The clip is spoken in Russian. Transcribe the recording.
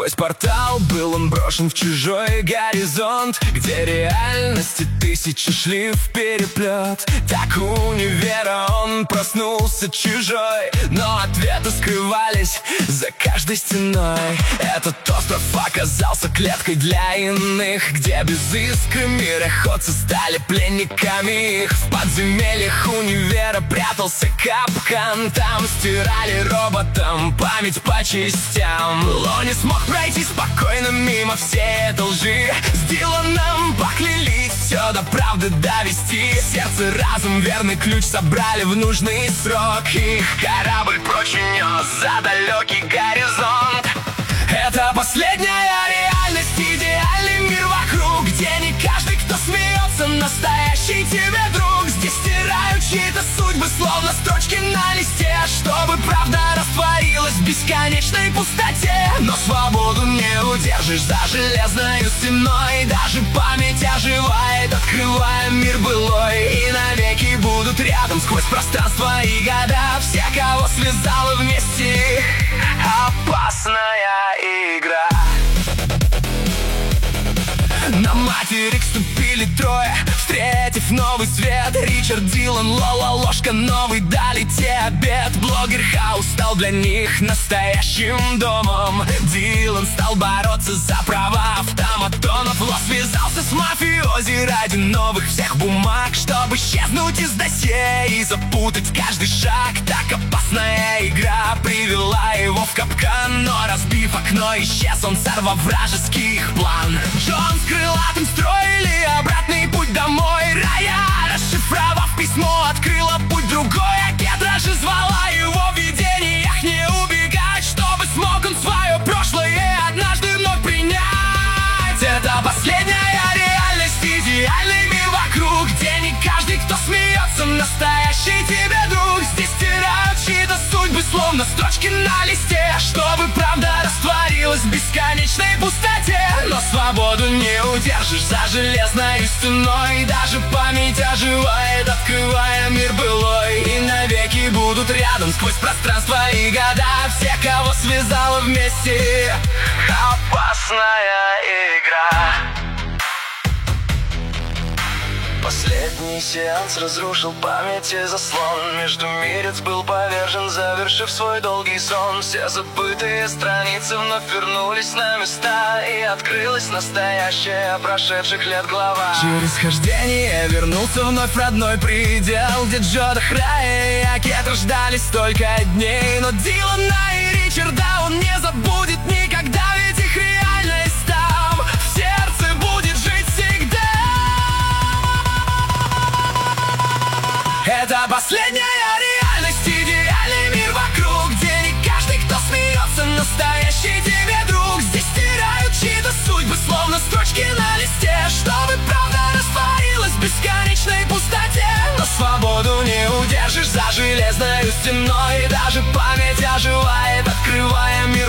Сквозь портал был он брошен в чужой горизонт, где реальности тысячи шли в переплет. Так у универа он проснулся чужой, но ответы скрывались за каждой стеной. Этот остров оказался клеткой для иных, где без искры мироходцы стали пленниками их. В подземельях универа прятался капкан, там стирали роботам память по частям. Ло не смог пройти спокойно мимо всей этой лжи. С Диланом поклялись все до правды довести. Сердце, разум, верный ключ собрали в нужный срок. Их корабль прочь унес за далекий горизонт. Это последняя реальность, идеальный мир вокруг, где не каждый, кто смеется, настоящий тебе друг. Здесь стирают чьи-то судьбы, словно строчки на листе, чтобы правда растворилась в бесконечной пустоте. Но свободу не удержишь за железной стеной, даже память оживает, открывая мир былой. И навеки будут рядом сквозь пространство и года все, кого связала вместе опасная игра. На материк ступили трое, встретив новый свет. Ричард, Дилан, Лола, ложка, новый дали те обед. Блогер Хаус стал для них настоящим домом. Дилан стал бороться за права автоматонов. Ло связался с мафиози ради новых всех бумаг, чтобы исчезнуть из досье и запутать каждый шаг. Так опасная игра привела его в капкан, но разбив окно, исчез он, сорвав вражеский их план. Джон с крылатым строили обратный путь домой. Рая, расшифровав письмо, открыла путь другой. А Кетра же звала его в видениях не убегать, чтобы смог он свое прошлое однажды вновь принять. Это последняя реальность, идеальный мир вокруг, где не каждый, кто смеется, настоящий тебе друг. Здесь стирают чьи-то судьбы, словно строчки на листе, чтобы правда растворилась в бесконечной пустоте. Но свободу не удержишь за железной стеной, даже память оживает, открывая мир былой. И навеки будут рядом сквозь пространство и года все, кого связала вместе опасная игра. Последний сеанс разрушил память и заслон. Междумирец был повержен, завершив свой долгий сон. Все забытые страницы вновь вернулись на места, и открылась настоящая прошедших лет глава. Через хождение вернулся вновь в родной предел, где Джода, Храя и Акетра ждали столько дней. Но Дилана и Ричарда он не забудет никогда, ведь их реальность там в сердце будет жить всегда. Это последняя реальность, идеальный мир вокруг, где не каждый, кто смеется, настоящий тебе друг. Здесь стирают чьи-то судьбы, словно строчки на листе, чтобы правда растворилась в бесконечной пустоте. Но свободу не удержишь за железной стеной, даже память оживает, открывая мир